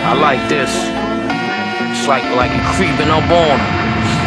I like this. It's like it creeping up on him.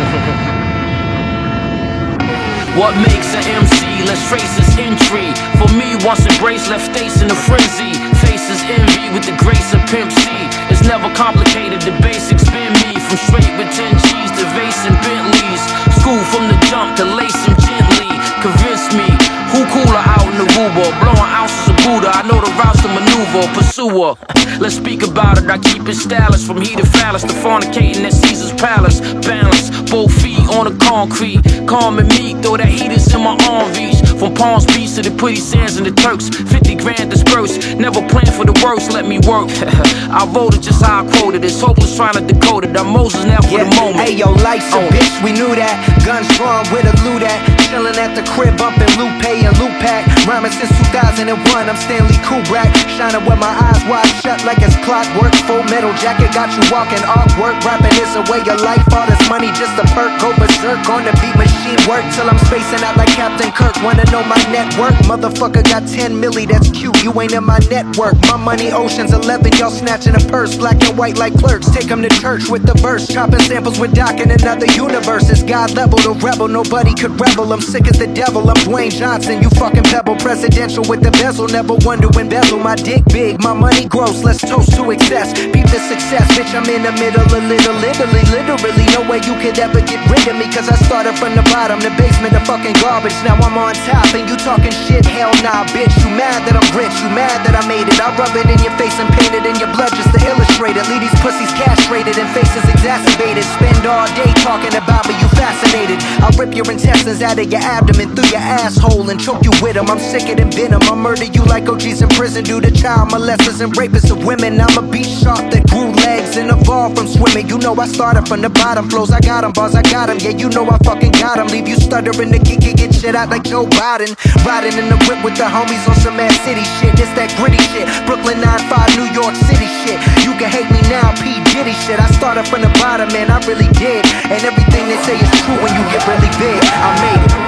What makes an MC? Let's trace his entry. For me, once embraced, left states in a frenzy. Faces envy with the grace of Pimp C. It's never complicated, the basics spin me. From straight with 10 G's to vase and Bentleys. School from the jump to lace him gently. Convince me, who cooler out in the Uber? Blowing ounces of Buddha, I know the routes to maneuver. Pursuer, let's speak about it. I keep it stylish, from heat to phallus to fornicating at Caesar's palace. Balance, both feet on the concrete. Calm and meek, though that heat is in my arm reach. From Palms Beach to the pretty sands and the Turks. 50 grand dispersed, never planned for the worst, let me work. I wrote it just how I quoted it. It's hopeless trying to decode it. I'm Moses now for the moment. Hey yo, life's a bitch, we knew that. Guns drawn with a loot at. Chillin' at the crib, bumpin' Lupe and Lupac. Rhyming since 2001, I'm Stanley Kubrick. Shining with my eyes wide shut like it's clockwork. Full metal jacket got you walking artwork. Rapping is a way of life, all this money just a perk. Go berserk on the beat machine, work till I'm spacing out like Captain Kirk. Wanna know my network? Motherfucker got 10 milli, that's cute, you ain't in my network. My money oceans 11, y'all snatching a purse. Black and white like clerks, take them to church with the verse. Chopping samples with Doc in another universe. It's God level, the rebel, nobody could rebel. I'm sick as the devil, I'm Dwayne Johnson, you fucking pebble. Presidential with the bezel, never wonder when bezel. My dick big, my money gross, let's toast to excess. Beat the success, bitch, I'm in the middle of literally no way you could ever get rid of me. Cause I started from the bottom, the basement of fucking garbage. Now I'm on top and you talking shit, hell nah, bitch. You mad that I'm rich, you mad that I made it. I rub it in your face and paint it in your blood just to illustrate it. Leave these pussies castrated and faces exacerbated. Spend all day talking about me, you fascinated. I'll rip your intestines out of your abdomen, through your asshole and choke you with them. I'm sicker than venom, I'll murder you like OGs in prison due to child molesters and rapists of women. I'm a beast shark that grew legs and evolved from swimming. You know I started from the bottom, flows I got 'em, bars I got 'em. Yeah, you know I fucking got 'em. Leave you stuttering to get shit out like Joe Biden. Riding in the whip with the homies on some Mad City shit. It's that gritty shit, Brooklyn 9-5, New York City shit. You can hate me now, P. Diddy shit. I started from the bottom, man, I really did. And everything they say is true when you get really big. I made it.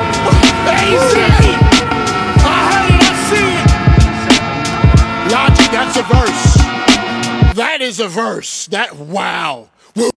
Easy! I heard it, I see it! Logic, that's a verse. That is a verse. Wow.